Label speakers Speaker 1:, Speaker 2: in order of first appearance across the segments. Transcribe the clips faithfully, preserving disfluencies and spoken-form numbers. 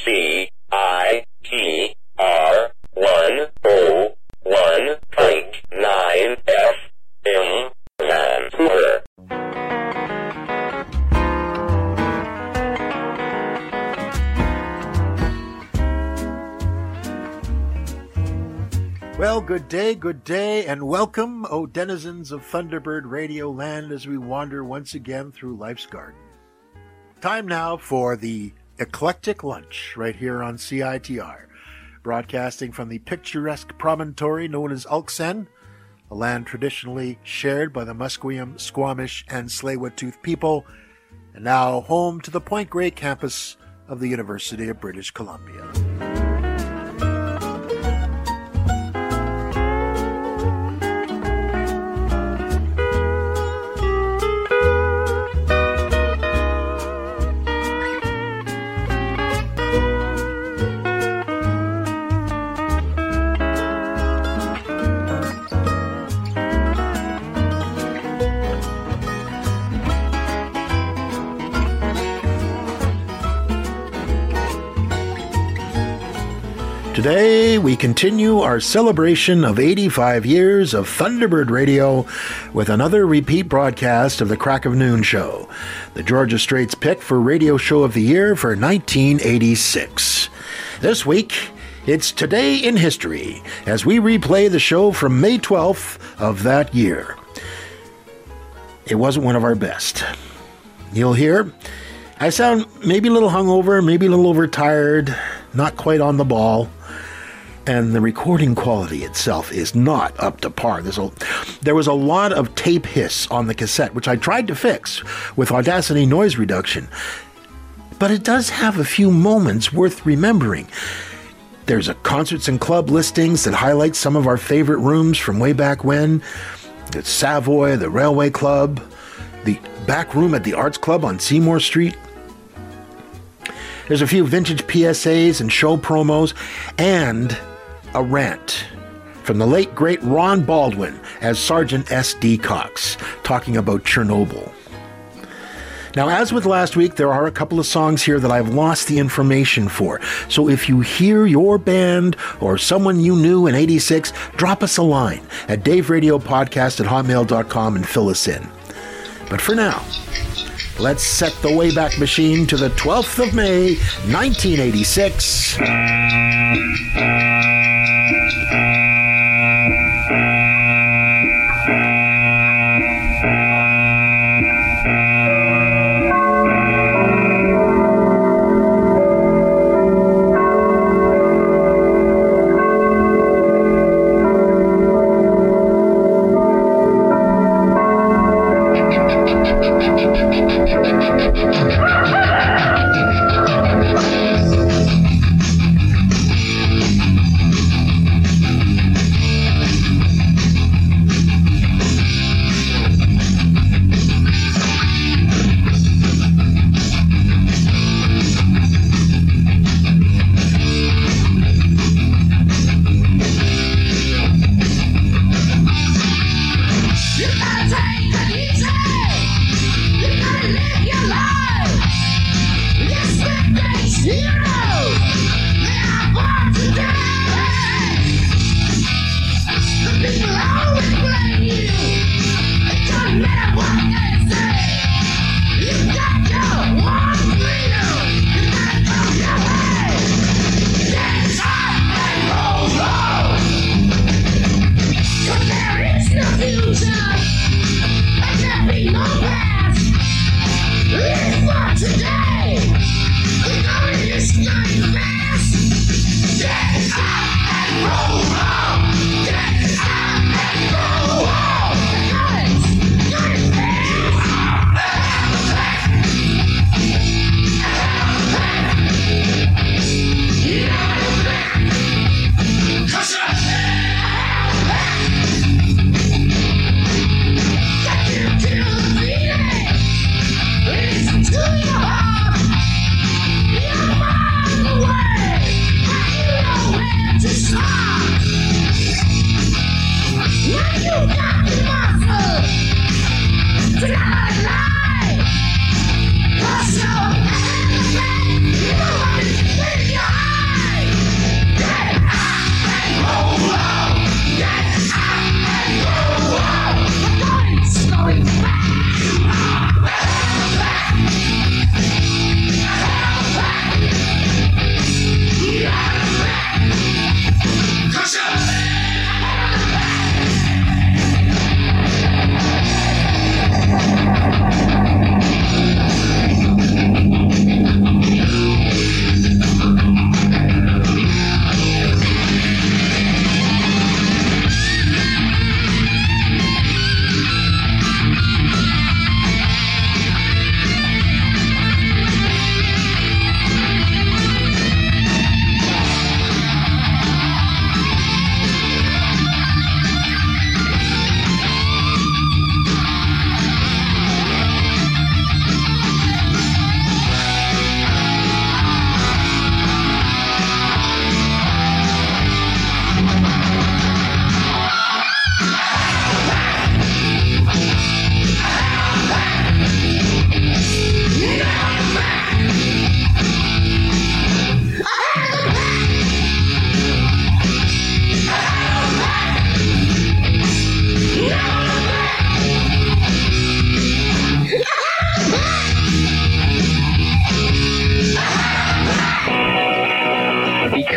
Speaker 1: C I T R one oh one point nine F M Vancouver.
Speaker 2: Well, good day, good day, and welcome, O denizens of Thunderbird Radio Land, as we wander once again through life's garden. Time now for the Eclectic Lunch, right here on C I T R, broadcasting from the picturesque promontory known as Ulksen, a land traditionally shared by the Musqueam, Squamish, and Tsleil-Waututh people, and now home to the Point Grey campus of the University of British Columbia. Today, we continue our celebration of eighty-five years of Thunderbird Radio with another repeat broadcast of the Crack of Noon show, the Georgia Strait's pick for Radio Show of the Year for nineteen eighty-six. This week, it's Today in History, as we replay the show from May twelfth of that year. It wasn't one of our best. You'll hear, I sound maybe a little hungover, maybe a little overtired, not quite on the ball. And the recording quality itself is not up to par. There's a, there was a lot of tape hiss on the cassette, which I tried to fix with Audacity noise reduction. But it does have a few moments worth remembering. There's a concerts and club listings that highlight some of our favorite rooms from way back when. The Savoy, the Railway Club, the back room at the Arts Club on Seymour Street. There's a few vintage P S As and show promos, and a rant from the late, great Ron Baldwin as Sergeant S D Cox, talking about Chernobyl. Now, as with last week, there are a couple of songs here that I've lost the information for. So if you hear your band or someone you knew in eighty-six, drop us a line at daveradiopodcast at hotmail dot com and fill us in. But for now, let's set the Wayback Machine to the twelfth of May, nineteen eighty-six.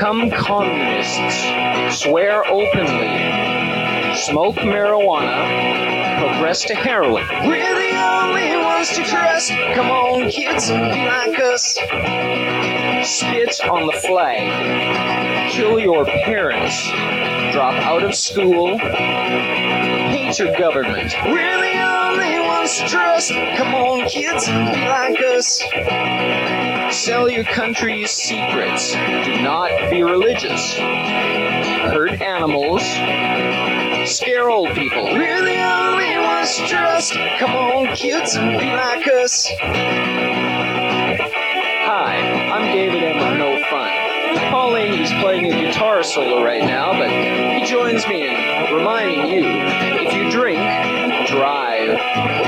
Speaker 3: become communists, swear openly, smoke marijuana, progress to heroin. We're the only ones to trust. Come on, kids, be like us. Spit on the flag, kill your parents, drop out of school, hate your government. We're the only ones to trust. Come on, kids, be like us. Sell your country's secrets. Do not be religious. Hurt animals. Scare old people. We're the only ones to trust. Come on, kids, be like us. Hi, I'm David M. of No Fun. Paul Leahy's playing a guitar solo right now, but he joins me in reminding you, if you drink, drive.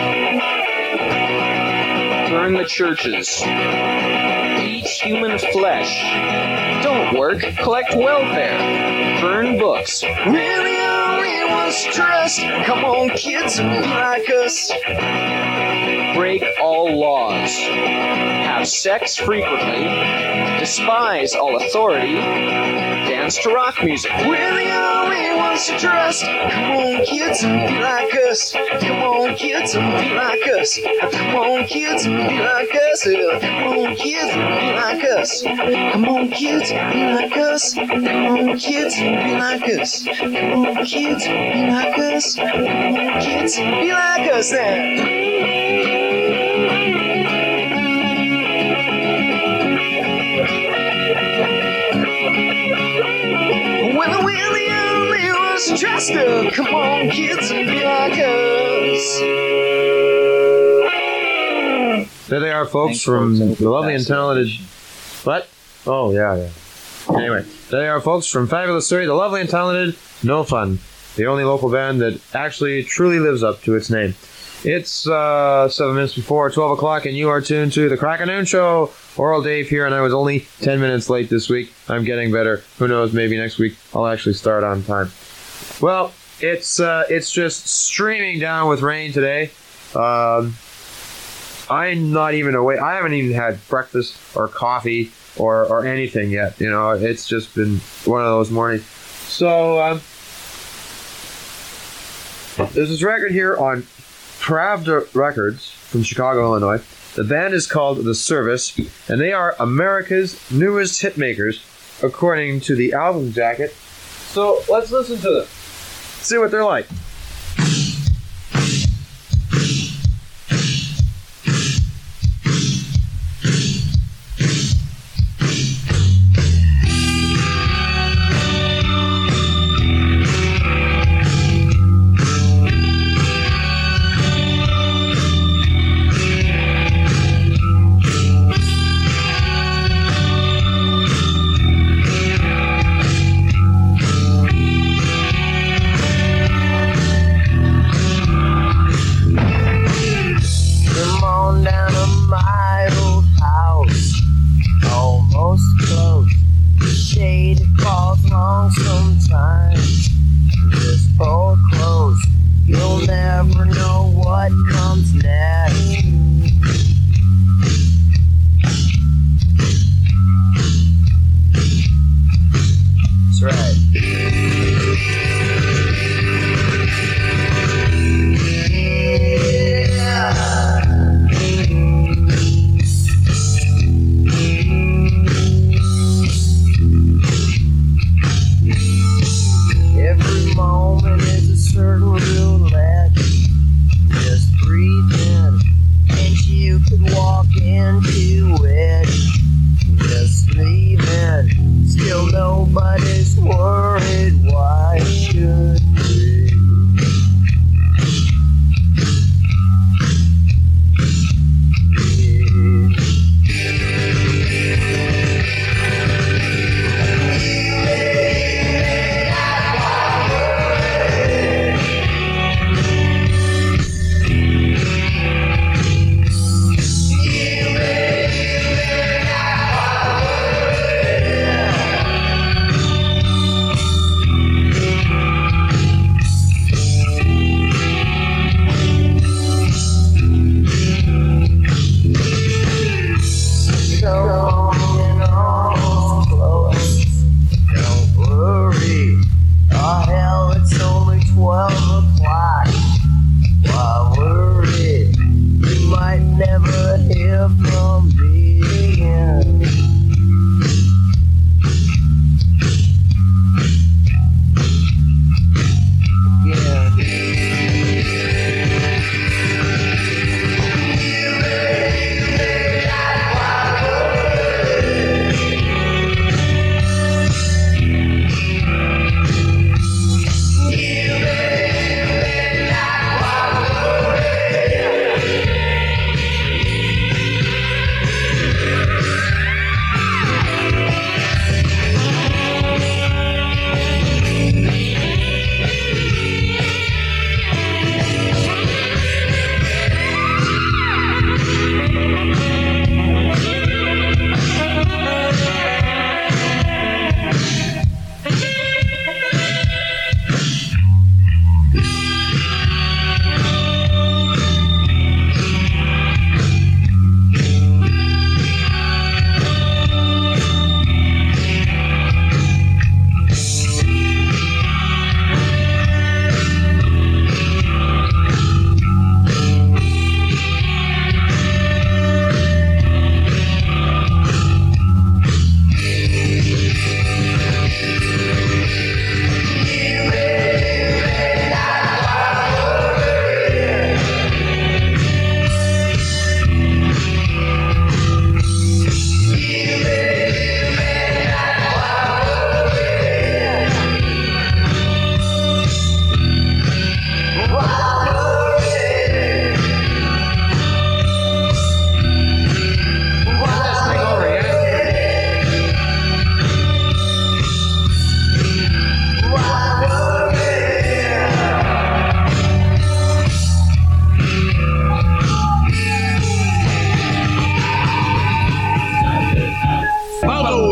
Speaker 3: Burn the churches. Eat human flesh. Don't work, collect welfare. Burn books. We're the only ones to trust. Come on, kids, be like us. Break all laws. Have sex frequently. Despise all authority. Dance to rock music. We're the only ones to trust. Come on, kids, be like us. Come on, kids, be like us. Come on, kids, be like us. Come on, kids, be like us. Come on, kids, be like us. Come on, kids, be like us. Come on, kids, be like us. Come on, kids, be like us now. Well, we're the only ones to trust her. Come on, kids, and be like us.
Speaker 4: There they are, folks, Thanks, from folks. the lovely and talented... What? Oh, yeah, yeah. Anyway, there they are, folks, from Fabulous Surrey, the lovely and talented No Fun, the only local band that actually truly lives up to its name. It's uh, seven minutes before twelve o'clock, and you are tuned to the Crack of Noon Show. Oral Dave here, and I was only ten minutes late this week. I'm getting better. Who knows, maybe next week I'll actually start on time. Well, it's uh, it's just streaming down with rain today. Um, I'm not even awake. I haven't even had breakfast or coffee or, or anything yet. You know, it's just been one of those mornings. So, um, there's this record here on Pravda Records from Chicago, Illinois. The band is called The Service, and they are America's newest hitmakers, according to the album jacket. So let's listen to them, see what they're like.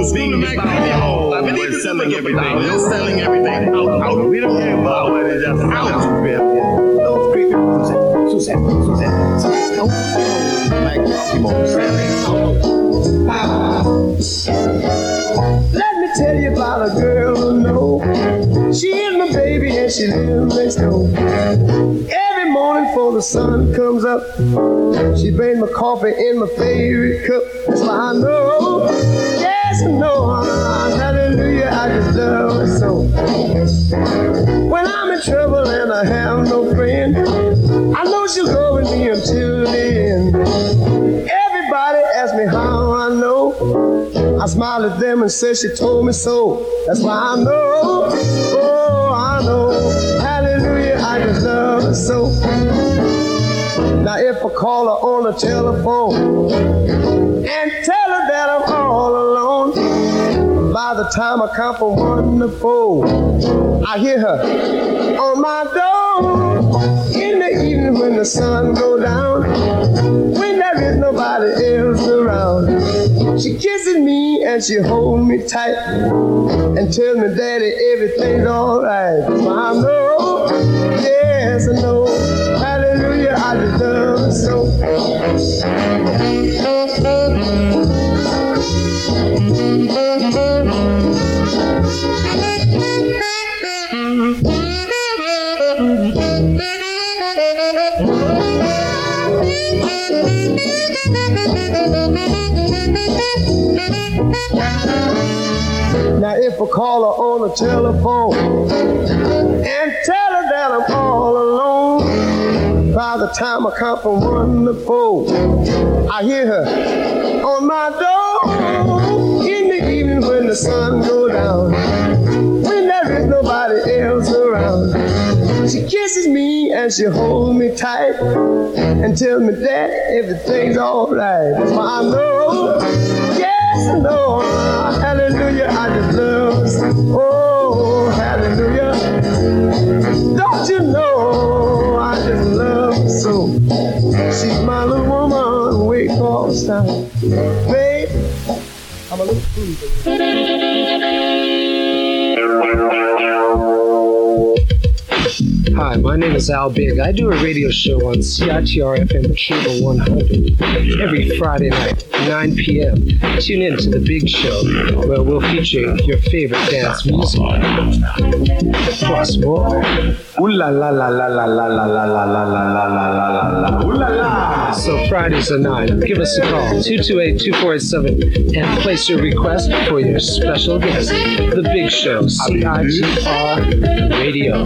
Speaker 5: being about oh, we're selling everything. We're selling everything. Out, out. We don't care about what it is. Out. Those creepy Suzette, Suzette, Suzette, Suzette. Oh, like Eskimo selling out.
Speaker 6: Let me tell you about a girl who know she is my baby and she lives next door. Every morning before the sun comes up, she brings my coffee in my favorite cup. That's why I know, yes I know, hallelujah, I just love her so. When I'm in trouble and I have no friend, I know she'll go with me until the end. Everybody asks me how I know. I smile at them and say she told me so. That's why I know, oh I know, hallelujah, I just love her so. Now if I call her on the telephone and tell her that I'm all alone, by the time I count from one to four, I hear her on my door. In the evening when the sun goes down, when there is nobody else around, she kisses me and she holds me tight and tells me, Daddy, everything's alright. So I know, yes I know, hallelujah, I just love her so. Now if I call her on the telephone and tell her that I'm all alone, by the time I count from one to four, I hear her on my door. In the evening when the sun goes down, when there is nobody else around, she kisses me and she holds me tight and tells me that everything's alright. That's why I know, yes I know, hallelujah, I just love, oh hallelujah. Don't you know I just love her so. She's my little woman, wake all the time. Babe, I'm a little fool.
Speaker 7: Hi, my name is Al Big. I do a radio show on C I T R F M Cable one hundred every Friday night, nine p.m. Tune in to The Big Show, where we'll feature your favorite dance music. Plus more. Ooh la la la la la la la la la la la la la la la. Ooh la la. So Fridays at nine, give us a call, two two eight, two four eight seven, and place your request for your special guest. The Big Show, C I T R Radio.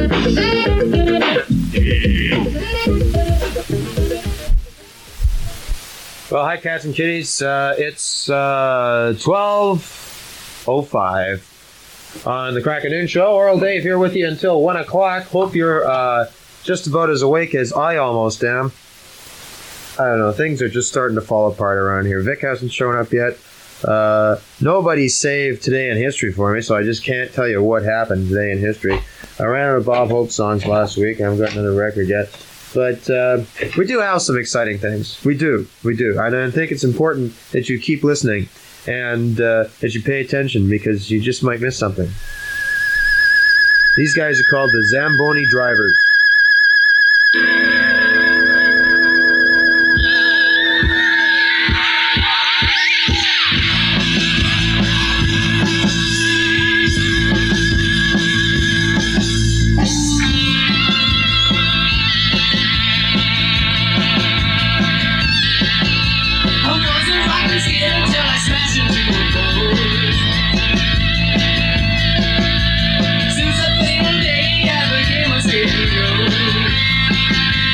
Speaker 4: Well, hi, cats and kitties. Uh, it's uh, twelve oh five on the Crack of Noon Show. Oral Dave here with you until one o'clock. Hope you're uh, just about as awake as I almost am. I don't know. Things are just starting to fall apart around here. Vic hasn't shown up yet. Uh, nobody saved Today in History for me, so I just can't tell you what happened today in history. I ran out of Bob Hope songs last week. I haven't got another record yet. But uh, we do have some exciting things. We do. We do. And I think it's important that you keep listening and uh, that you pay attention, because you just might miss something. These guys are called the Zamboni Drivers.
Speaker 8: Since the thing day I became a scapegoat.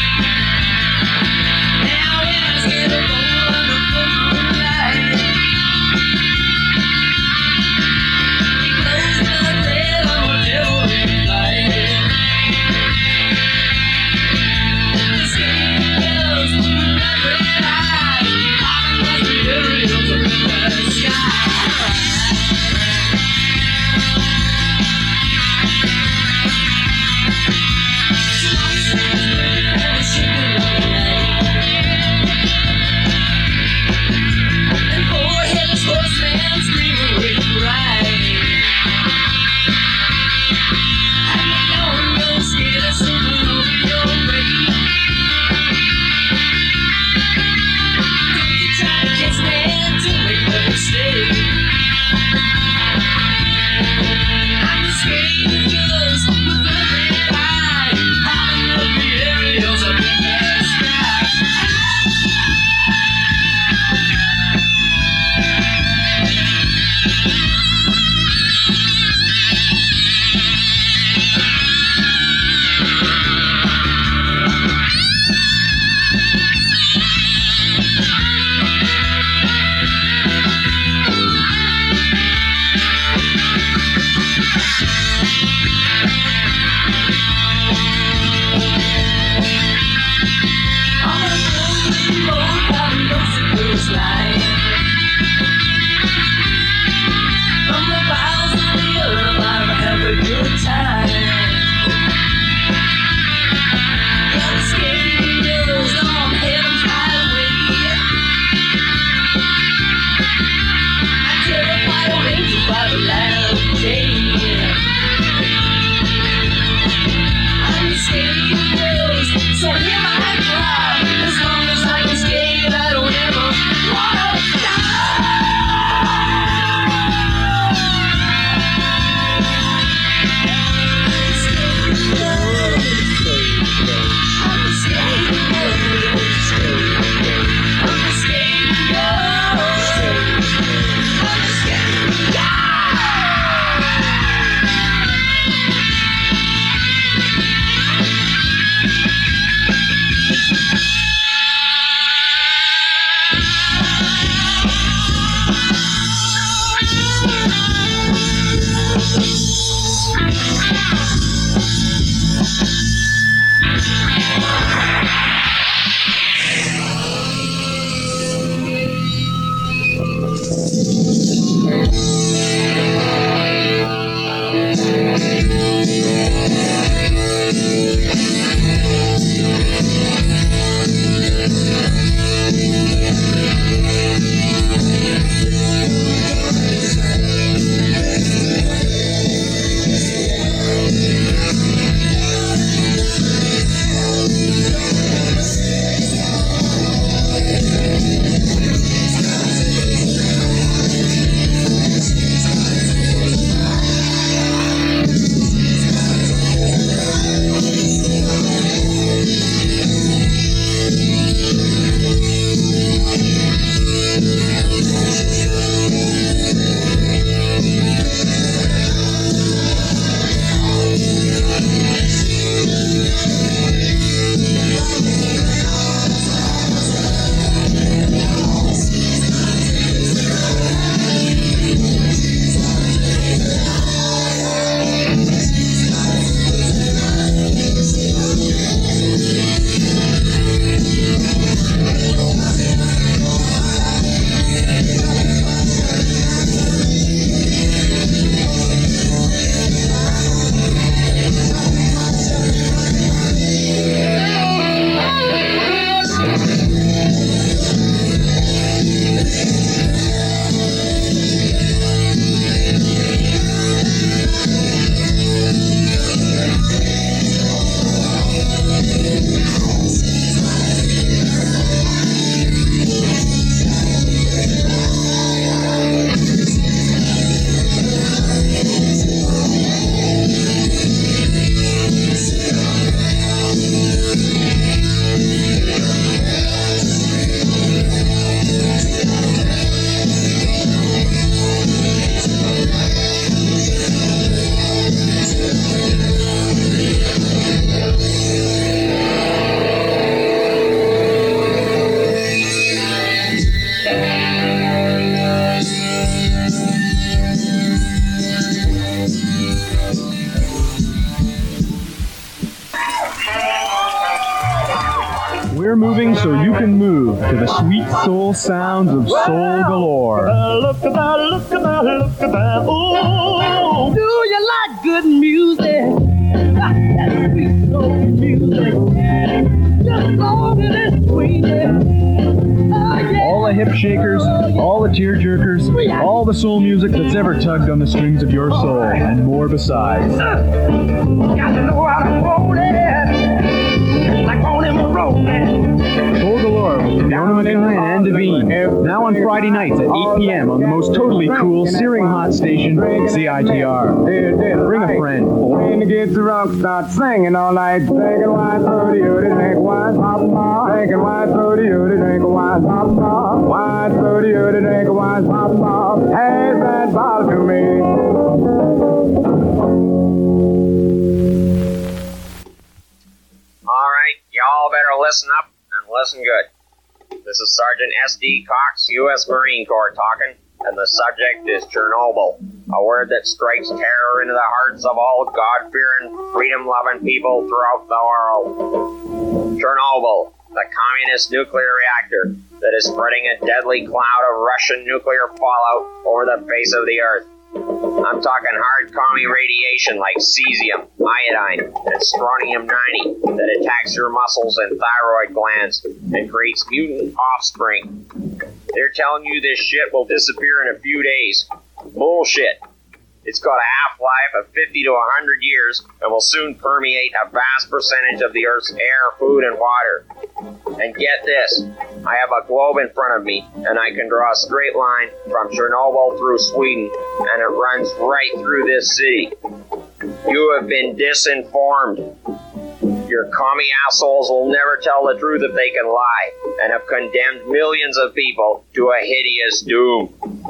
Speaker 8: this night. From the bowels of the earth, I'll have a good time. Got escaping girls on heaven's highway. I terrify old angels by the light of day. I'm escaping girls, so hear my cry. As long as I can skate, I don't ever wanna
Speaker 9: We're moving so you can move to the sweet soul sounds of Soul Galore.
Speaker 6: Look at that, look at that, look at that. Oh, do you like good music? That sweet soul music. Just long as it's sweet. Oh, yeah.
Speaker 9: All the hip shakers, all the tear jerkers, all the soul music that's ever tugged on the strings of your soul, and more besides.
Speaker 6: Got to know how to hold it. Like on him a road, man.
Speaker 9: Soul Galore with Fiona McKay and Devine. Now on Friday nights at eight p.m. on the most totally cool, searing hot station, C I T R. Bring a friend.
Speaker 10: When the kids drunk, start singing all night. Drinking wine, thirty, drink wine, pop, pop. Drinking wine, thirty, drink wine, pop, pop. Wine, thirty, drink wine, pop, pop. Pass that bottle to me.
Speaker 11: All right, y'all better listen up and listen good. This is Sergeant S D Cox, U S Marine Corps talking, and the subject is Chernobyl, a word that strikes terror into the hearts of all God-fearing, freedom-loving people throughout the world. Chernobyl, the communist nuclear reactor that is spreading a deadly cloud of Russian nuclear fallout over the face of the earth. I'm talking hard commie radiation like cesium, iodine, and strontium ninety that attacks your muscles and thyroid glands and creates mutant offspring. They're telling you this shit will disappear in a few days. Bullshit. It's got a half-life of fifty to one hundred years and will soon permeate a vast percentage of the Earth's air, food, and water. And get this, I have a globe in front of me, and I can draw a straight line from Chernobyl through Sweden, and it runs right through this city. You have been disinformed. Your commie assholes will never tell the truth if they can lie, and have condemned millions of people to a hideous doom.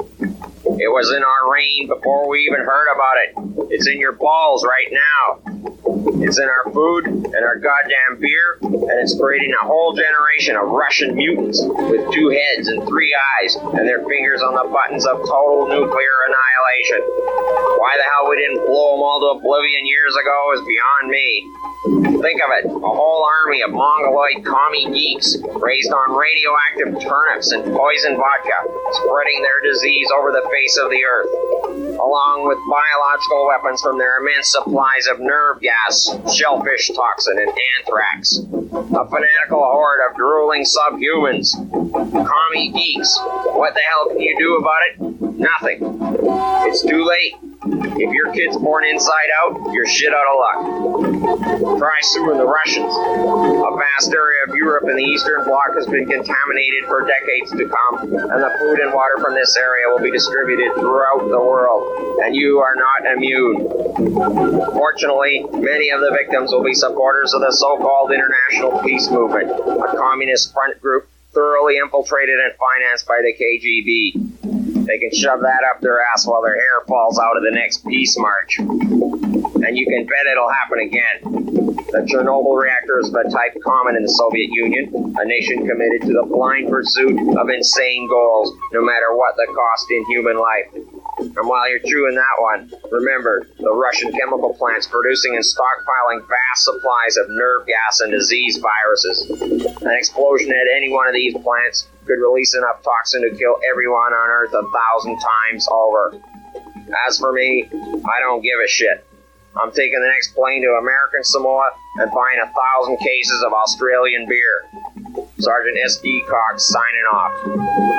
Speaker 11: It was in our reign before we even heard about it. It's in your balls right now. It's in our food and our goddamn beer, and it's creating a whole generation of Russian mutants with two heads and three eyes, and their fingers on the buttons of total nuclear annihilation. Why the hell we didn't blow them all to oblivion years ago is beyond me. Think of it, a whole army of mongoloid commie geeks raised on radioactive turnips and poison vodka, spreading their disease over the face of the earth, along with biological weapons from their immense supplies of nerve gas, shellfish toxin, and anthrax. A fanatical horde of drooling subhumans. Commie geeks. What the hell can you do about it? Nothing. It's too late. If your kid's born inside out, you're shit out of luck. Try suing the Russians. A vast area of Europe and the Eastern Bloc has been contaminated for decades to come, and the food and water from this area will be distributed throughout the world, and you are not immune. Fortunately, many of the victims will be supporters of the so-called International Peace Movement, a communist front group thoroughly infiltrated and financed by the K G B. They can shove that up their ass while their hair falls out of the next peace march. And you can bet it'll happen again. The Chernobyl reactor is of a type common in the Soviet Union, a nation committed to the blind pursuit of insane goals, no matter what the cost in human life. And while you're chewing that one, remember, the Russian chemical plants producing and stockpiling vast supplies of nerve gas and disease viruses. An explosion at any one of these plants could release enough toxin to kill everyone on Earth a thousand times over. As for me, I don't give a shit. I'm taking the next plane to American Samoa and buying a thousand cases of Australian beer. Sergeant S D Cox signing off.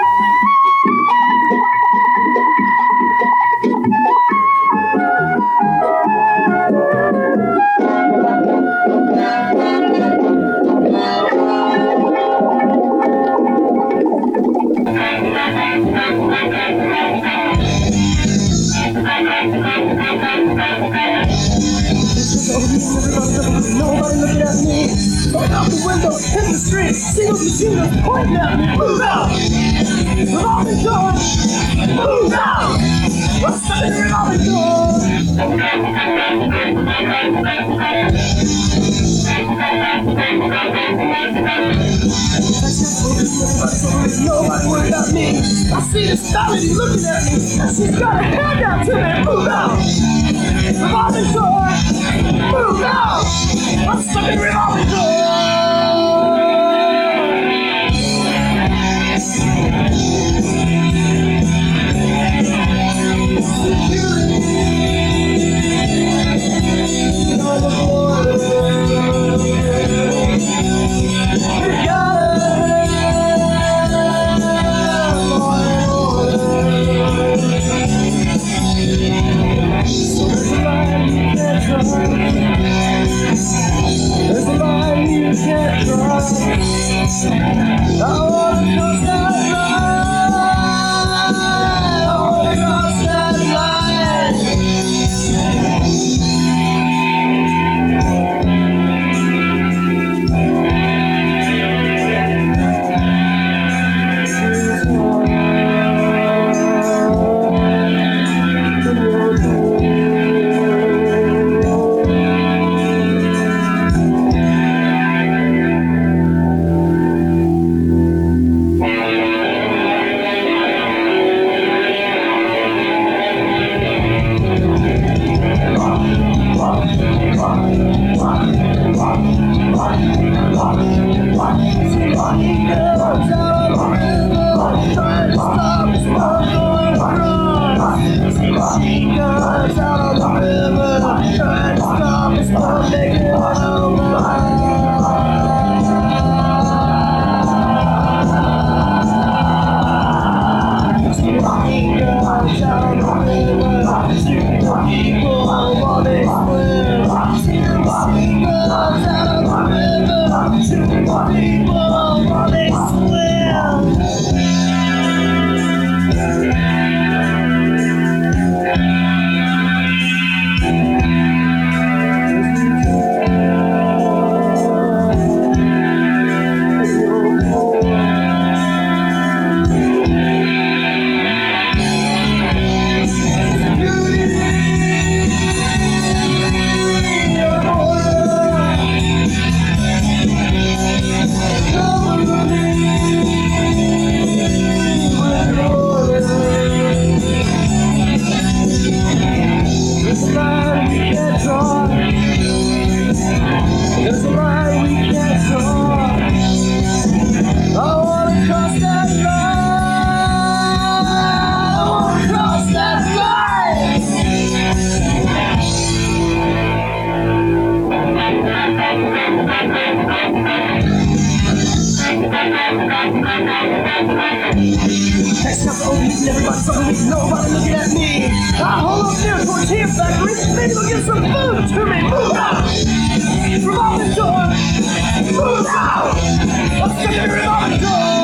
Speaker 6: Nobody looking at me. Going out the window, hit the street. Singles machine guns pointing at me. Move out! Revolving door! Move out! What's stuck in the revolving door? Nobody worried about me. I see this family looking at me, and she's got a hand out to me. Move out! Revolving door! Move out! I'm stuck in revolving door! There's a line Next up, oh, you never got something we know about it looking at me. I'll hold up near a tortilla factory, maybe they'll get some food to me. Move out! Revolving door! Move out! Let's get the revolving door!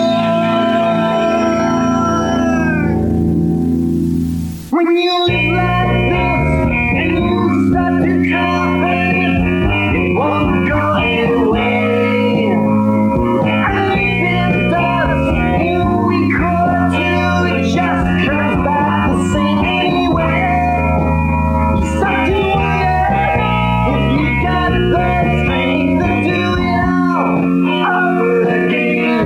Speaker 6: When you live like this and you start to confident, it won't go anywhere. And if it does, and we could too, it just comes back the same anyway. You start to wonder if you got the strength to do it all over again.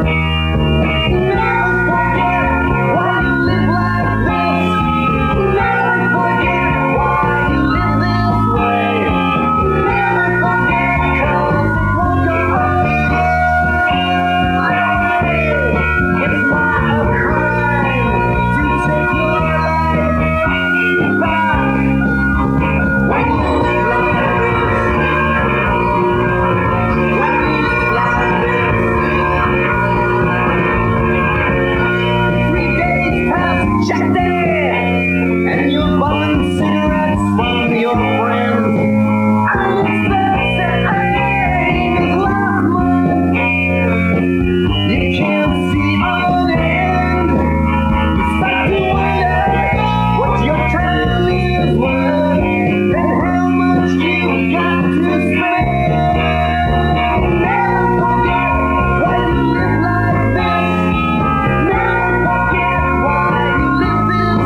Speaker 6: Never forget why you live like this. Never forget why you live this way. Never forget 'cause it won't go away. It's not a crime to take your life back when you live like this. When you live like this. Three days past Jack Day, and you're bumming cigarettes from your friends. And it's that aim is last month. You can't see an end. You start to wonder what your time is worth and how much you got to spend. Never forget why you live like this. Never forget why you live this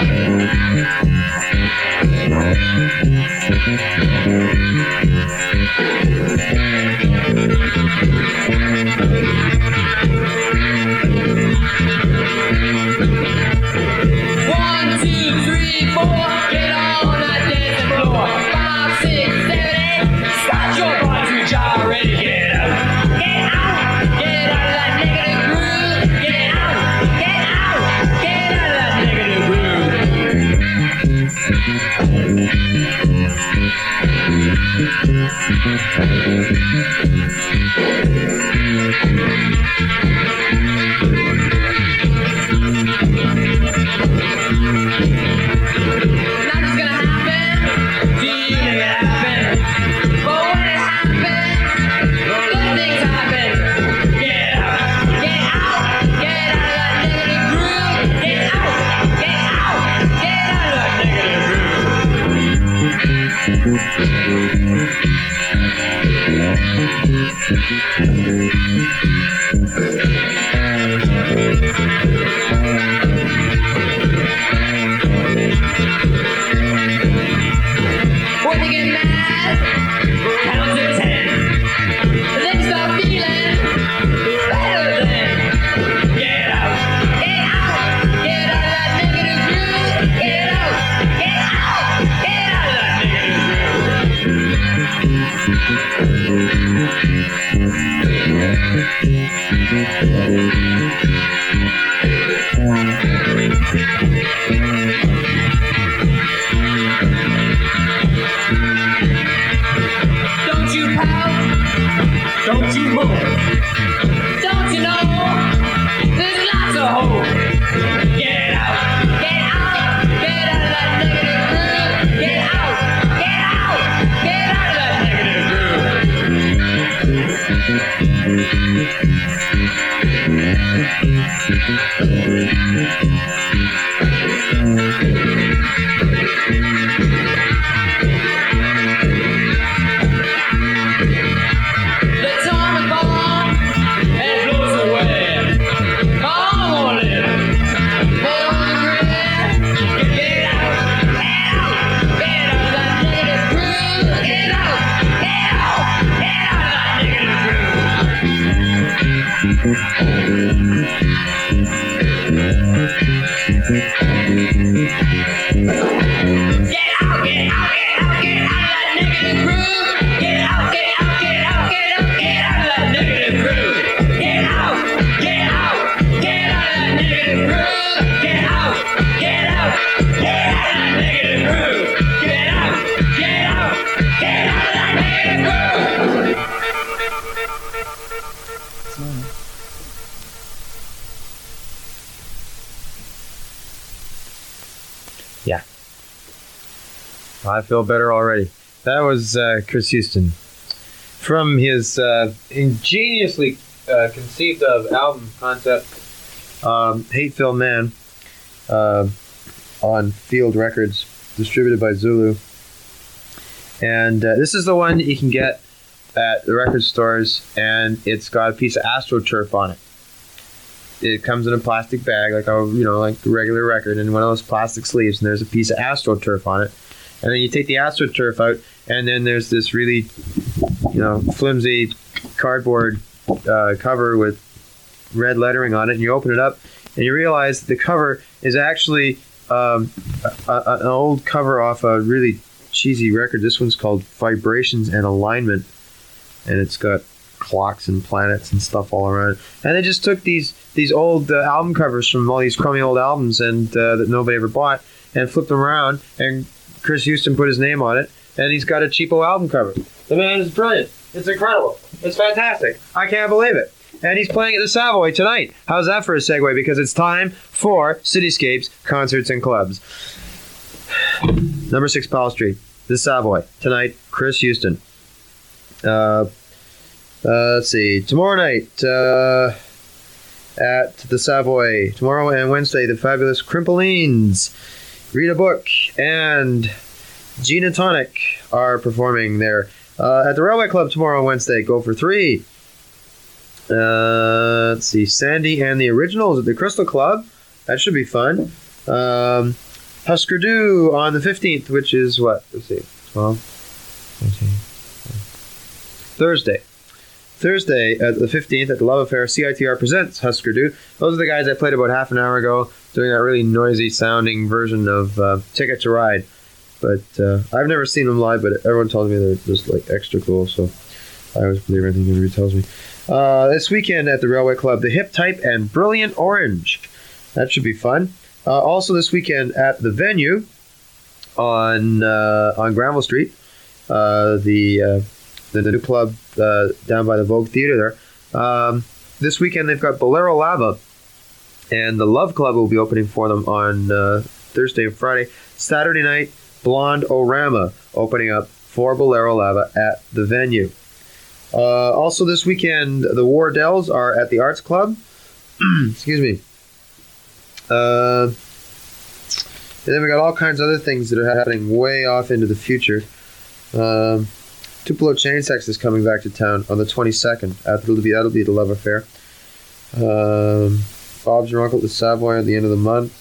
Speaker 8: One, two, three, four, get on that dancing floor. Five, six, seven, eight, start your body to gyrate. Get out, get out, get out of that negative groove. Get out, get out, get out of that negative Nothing's gonna happen. Do you make it happen? But when it happens, good things happen. Get out, get out, get out of that negative groove. Get out, get out, get out of that negative groove. When you get mad, count to ten. Then you start feeling better than. Get out, get out, get out of that negative groove. Get out, get out, get out of that Don't you pout, don't you move. Don't you know there's lots of hope. Get out, get out, get out of that negative groove. Get out, get out, get out of that The atomic bomb, it blows away all on it. But on the grid, get out, get out, get out of that negative groove. Get out, get out, get out of that negative groove. Get out, get out, get out, get out of that negative groove. Get out, get out, get out, get out, get out of that negative groove. Get out, get out, get out of that negative groove. Get out, get out, get out of that negative groove. Get out, get out, get out of that negative groove.
Speaker 4: Yeah. I feel better already. That was uh, Chris Houston from his uh, ingeniously uh, conceived of album concept, um, Hate-Filled Man, uh, on Field Records, distributed by Zulu. And uh, this is the one that you can get at the record stores, and it's got a piece of AstroTurf on it. It comes in a plastic bag, like a you know, like a regular record, in one of those plastic sleeves, and there's a piece of AstroTurf on it. And then you take the AstroTurf out, and then there's this really, you know, flimsy cardboard uh, cover with red lettering on it, and you open it up, and you realize the cover is actually um, a, a, an old cover off a really cheesy record. This one's called Vibrations and Alignment, and it's got clocks and planets and stuff all around it. And they just took these these old uh, album covers from all these crummy old albums and uh, that nobody ever bought, and flipped them around, and Chris Houston put his name on it, and he's got a cheapo album cover. The man is brilliant. It's incredible. It's fantastic. I can't believe it. And he's playing at the Savoy tonight. How's that for a segue? Because it's time for Cityscapes, Concerts, and Clubs. Number six Powell Street, the Savoy. Tonight, Chris Houston. Uh, uh, let's see. Tomorrow night uh, at the Savoy. Tomorrow and Wednesday, the fabulous Crimpolines. Read a Book and Gina Tonic are performing there. Uh, at the Railway Club tomorrow and Wednesday, go for three. Uh, let's see, Sandy and the Originals at the Crystal Club. That should be fun. Um, Husker Du on the fifteenth, which is what? Let's see. twelve, thirteen, Thursday. Thursday, at the fifteenth, at the Love Affair, C I T R presents Husker Du. Those are the guys I played about half an hour ago, doing that really noisy sounding version of uh, Ticket to Ride. But uh, I've never seen them live, but everyone tells me they're just like extra cool, so I always believe everything everybody tells me. Uh, this weekend at the Railway Club, The Hip Type and Brilliant Orange. That should be fun. Uh, also this weekend at the Venue on uh, on Granville Street, uh, the, uh, the the new club uh, down by the Vogue Theatre there. Um, this weekend they've got Bolero Lava, and the Love Club will be opening for them on uh, Thursday and Friday. Saturday night, Blonde Orama opening up for Bolero Lava at the Venue. Uh, also this weekend, the Wardells are at the Arts Club. Excuse me. Uh, and then we got all kinds of other things that are happening way off into the future. Um, Tupelo Chainsex is coming back to town on the twenty-second. That'll be, that'll be the Love Affair. Um, Bob's Your Uncle at the Savoy at the end of the month.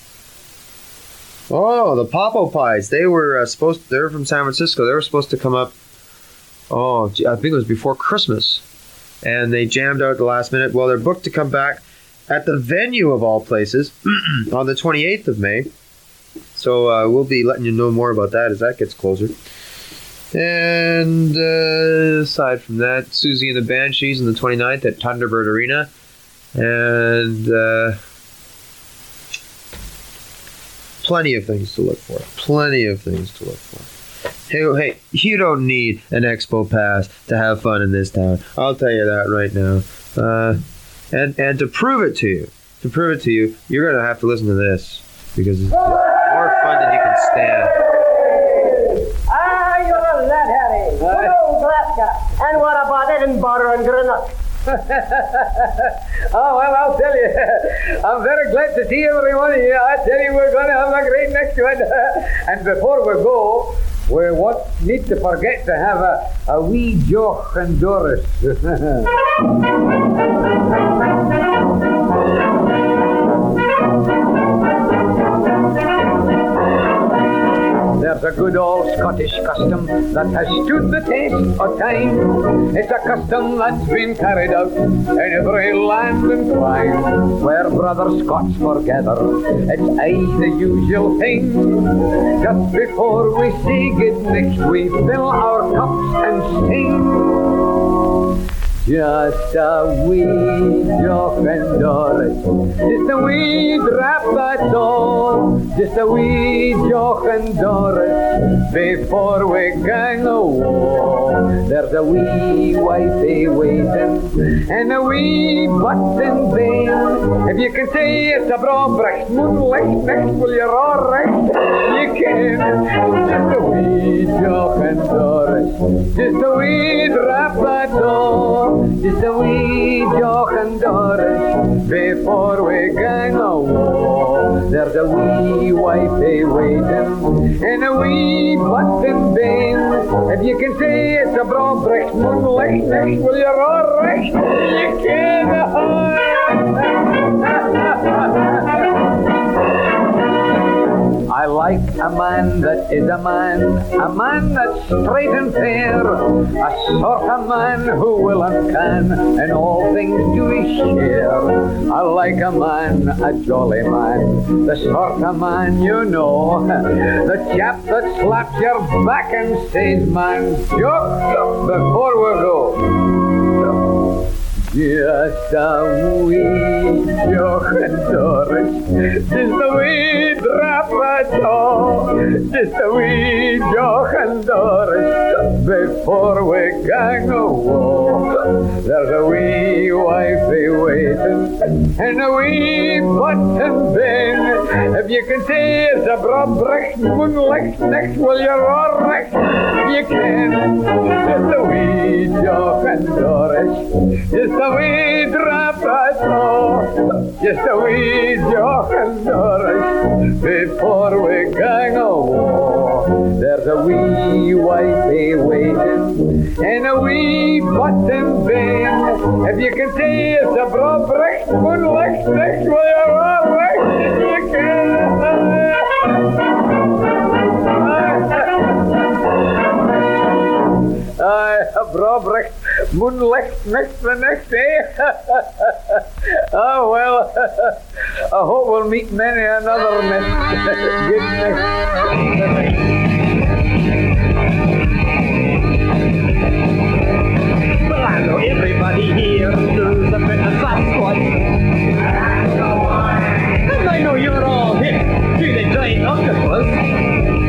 Speaker 4: Oh, the Popo Pies. They were uh, supposed. They were from San Francisco. They were supposed to come up. Oh, gee, I think it was before Christmas, and they jammed out at the last minute. Well, they're booked to come back at the Venue of all places on the twenty-eighth of May. So uh, we'll be letting you know more about that as that gets closer. And uh, aside from that, Susie and the Banshees on the twenty-ninth at Thunderbird Arena, and. Uh, Plenty of things to look for. Plenty of things to look for. Hey, hey, you don't need an expo pass to have fun in this town. I'll tell you that right now. Uh, and and to prove it to you, to prove it to you, you're gonna have to listen to this because it's more fun than you can stand.
Speaker 12: Ah, you're a lad, Harry. Good old Glasgow. And what about Edinburgh and Greenock? Oh, well, I'll tell you. I'm very glad to see every one of you. I tell you, we're going to have a great next one. And before we go, we won't need to forget to have a, a wee Joch and Doris. There's a good old Scottish custom that has stood the test of time. It's a custom that's been carried out in every land and clime. Where brother Scots foregather, it's aye the usual thing. Just before we say good night, we fill our cups and sing. Just a wee Joch and Doris, just a wee drap, that's all. Just a wee Joch and Doris, before we gang awa. There's a wee wifey waiting, and a wee button vein. If you can say it's a broad breast, moonlight next, will you all right? You can. Just a wee Joch and Doris, just a wee drap, that's all. Just a wee Joch and Doris, before we gang awa. There's a wee wifey waiting, and a wee button vein. If you can say it's a broad breast, moonlight next, will you all right? You can. I like a man that is a man, a man that's straight and fair, a sort of man who will and can in all things do his share. I like a man, a jolly man, the sort of man you know, the chap that slaps your back and says, man, Joch, before we go. Just a wee Joch and Doris, just a wee drap at all. Just a wee Joch and Doris, before we gang awa. There's a wee wifey waiting, and a wee button vein. If you can say it's a broad breast, moonlight next, will you all right? You can. Just a wee Joch and Doris, just a wee drap at all. Just a wee Joch and Doris, before we gang awa. There's a wee wifey waiting, and a wee button vein. If you can say it's a broad breast, moonlight next, will you all right? You can. Brobrecht, Moonlicht, next the next day. Oh, well, I hope we'll meet many another next. Good night. Well, I know everybody here knows a bit of Sasquatch. And I know you're all hip to the giant octopus.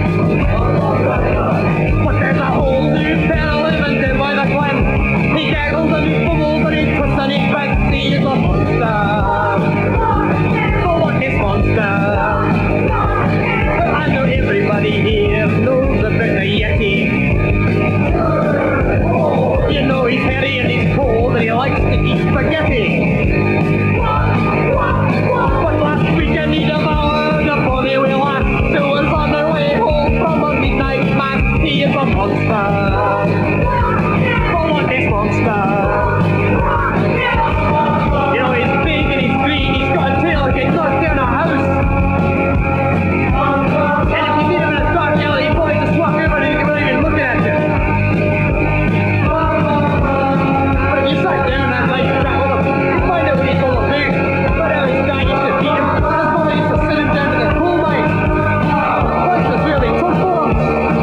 Speaker 12: But there's a whole new fella living in by the Glen. He gaggles and he bubbles and he twists and he backs. He is a monster. Oh, what is monster? Well, I know everybody here knows a bit of Yeti. You know he's hairy and he's cold and he likes to eat spaghetti. But last weekend he devoured a pony we laughed who was on their way home from a midnight mass. He is a monster. Oh, what is monster? You know he's big and he's green, he's got a tail that can knock down a house. And if you see him in a dark alley, you probably just walk over and he won't even looking at you. But if you sat down that night and chat with him, you find out what he's all about. But how his dad used to beat him. His mother used to sit him down to the coal mine. Life was really tough for him.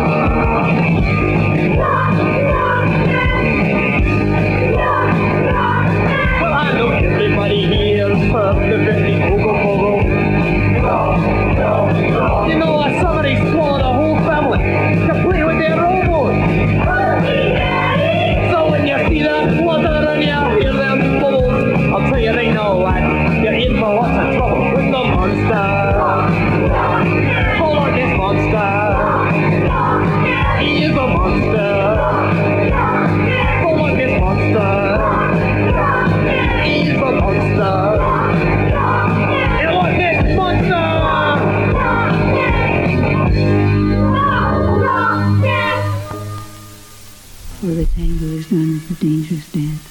Speaker 12: Well, I know everybody here's heard the very Ogopogo. You know, uh, somebody swallowed a whole family, complete with their rowboat. So when you see that flutter and you hear them bubbles, I'll tell you right now, lad, you're in for lots of trouble with the monster. Follow this monster. He is a monster. Follow this monster. He is a monster. And what this monster?
Speaker 13: Where the tango is done with a dangerous dance.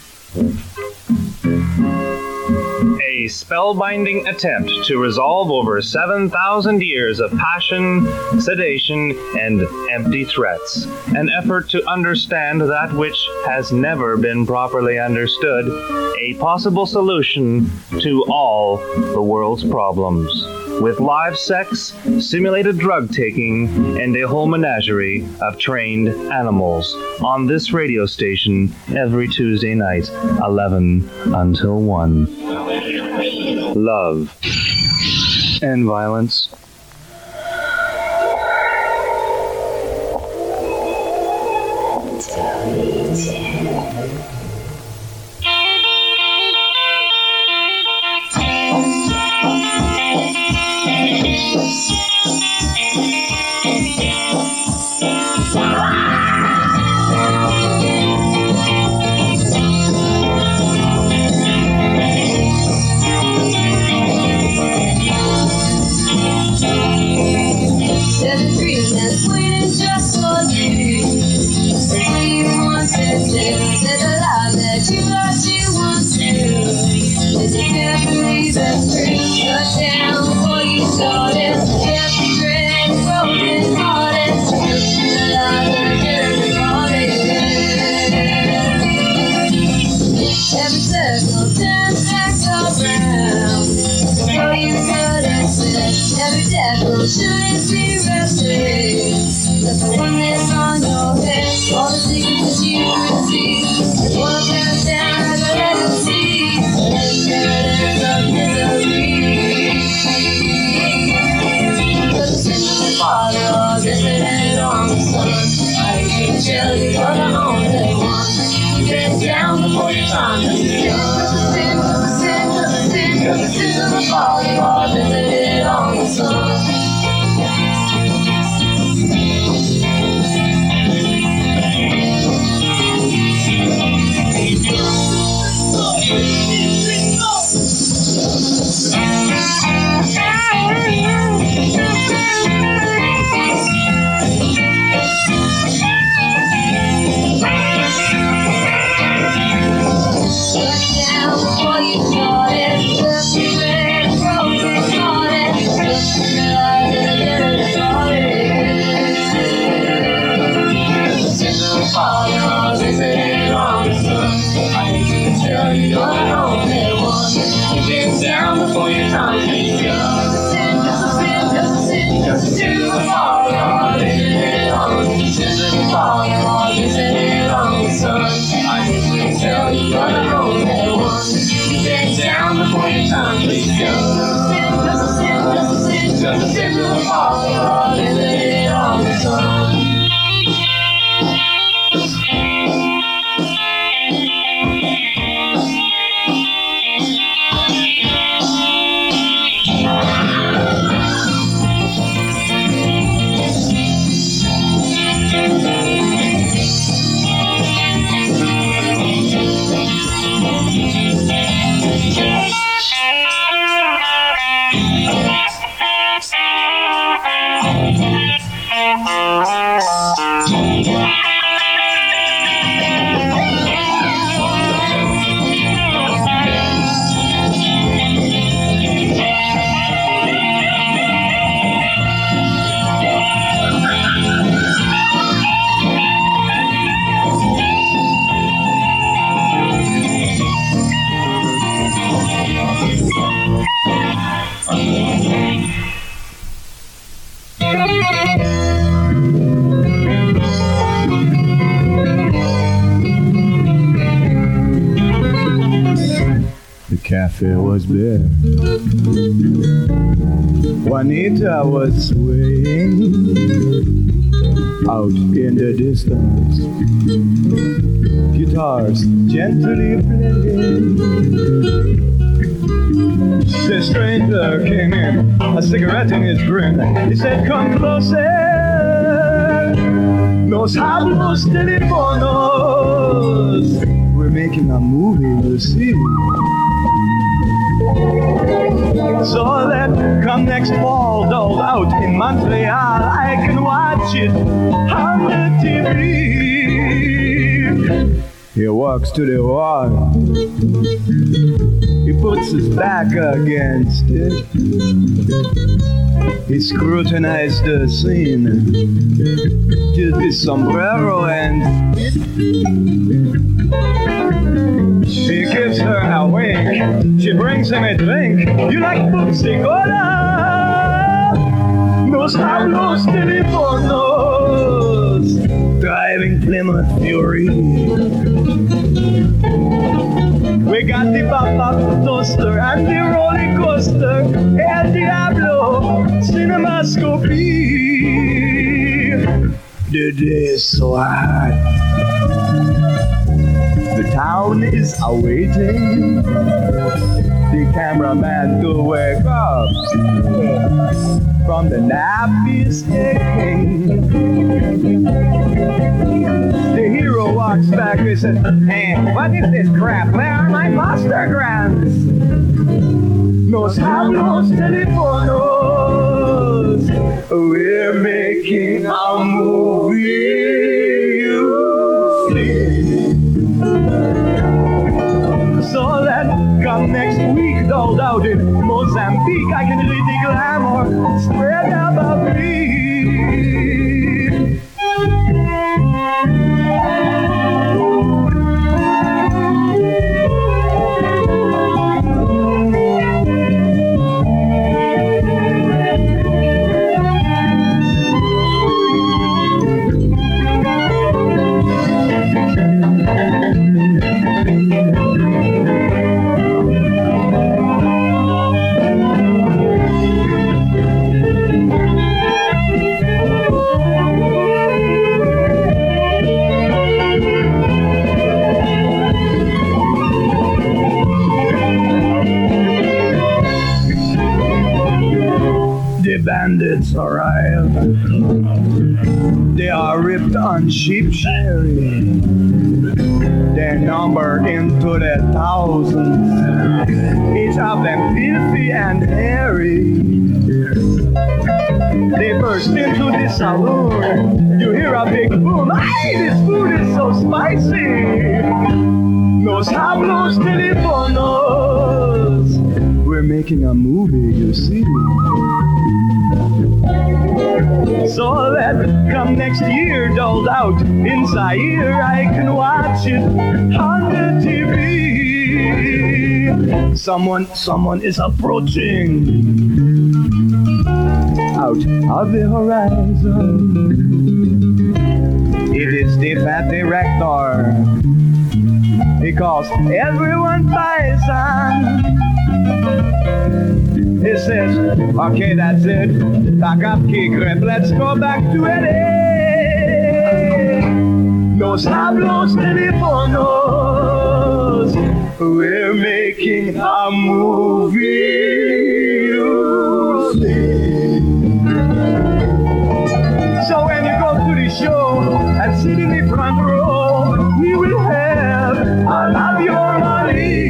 Speaker 14: A spellbinding attempt to resolve over seven thousand years of passion, sedation, and empty threats. An effort to understand that which has never been properly understood. A possible solution to all the world's problems. With live sex, simulated drug taking, and a whole menagerie of trained animals. On this radio station every Tuesday night, eleven until one. Love and violence.
Speaker 8: Shouldn't be resting. That's the one that's on your head. All the secrets that you receive. Wanna pass down as a legacy. Inheritance of misery. But the sin of the father, visited on the son. I can tell you you're the only one. You bend down before your time has begun. The sin of the sin of the sin of the sin of the father, visited on the son. Before you started, look, you read, broke, started, look,
Speaker 6: all, you're living it on the sun.
Speaker 10: The cafe was bare. Juanita was swaying out in the distance. Guitars gently playing. The stranger came in, a cigarette in his grin. He said, come closer. Nos hablos teléfonos. We're making a movie, you see. So that come next fall, doled out in Montreal, I can watch it on the T V. He walks to the wall. He puts his back against it. He scrutinized the scene. Just his sombrero and he gives her a wink. She brings him a drink. You like Pepsi Cola? Nos hablos teléfonos. Driving Plymouth Fury. We got the pop-up toaster and the roller coaster. El Diablo Cinemascopy. The day is so hot. The town is awaiting the cameraman to wake up from the nap he's taking. The hero walks back and says, hey, what is this crap? Where are my postergrams? Nos hablos teléfonos. We're making a movie. So that come next week, doled out in Mozambique, I can read the glamour spread above me. Bandits arrive. They are ripped on sheep sherry. They number into the thousands. Each of them filthy and hairy. They burst into the saloon. You hear a big boom. Hey, this food is so spicy. Nos hablos teléfonos. We're making a movie, you see. So that come next year, doled out in Zaire, I can watch it on the T V. Someone, someone is approaching out of the horizon. It is the fat director. He calls everyone paisan. He says, okay, that's it. Pack up, key grip, let's go back to L A. Nos hablos teléfonos, we're making a movie. So when you go to the show and sit in the front row, we will have all of your money.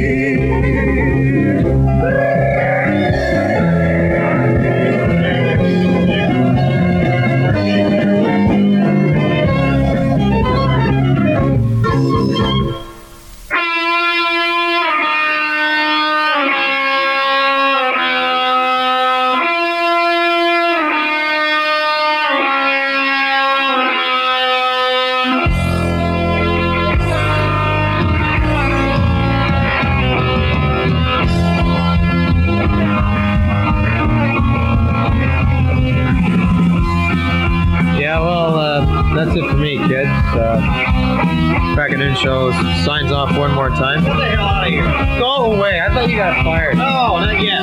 Speaker 4: That's it for me, kids. Uh, Crack of Noon Show signs off one more time.
Speaker 5: Get the hell out of here.
Speaker 4: Go away. I thought you got fired.
Speaker 5: No, not yet.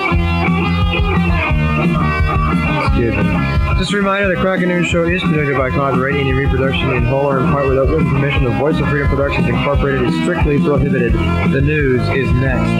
Speaker 4: Excuse me. Just a reminder, the Crack of Noon Show is protected by copyright. Any reproduction in whole or in part without written permission of Voice of Freedom Productions Incorporated is strictly prohibited. The news is next.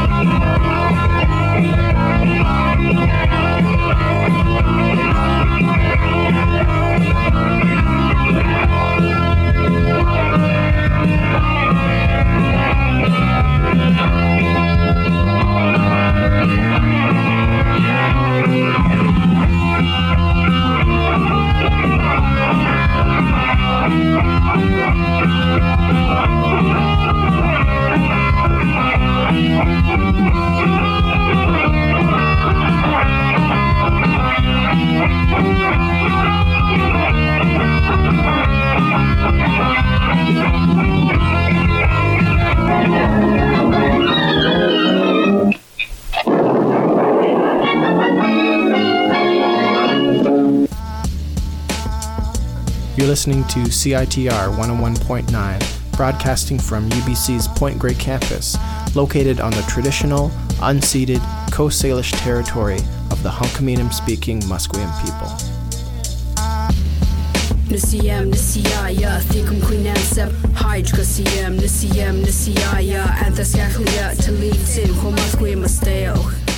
Speaker 15: You're listening to C I T R one oh one point nine, broadcasting from U B C's Point Grey campus, located on the traditional, unceded Coast Salish territory of the Hunkaminam-speaking Musqueam people.
Speaker 16: Nisiyam Nisiyaya, Thikum Queenansep, Hydrocasiam, Nisiyam Nisiyaya, Anthascaclia, Talitsin, Homasqueam Masteo.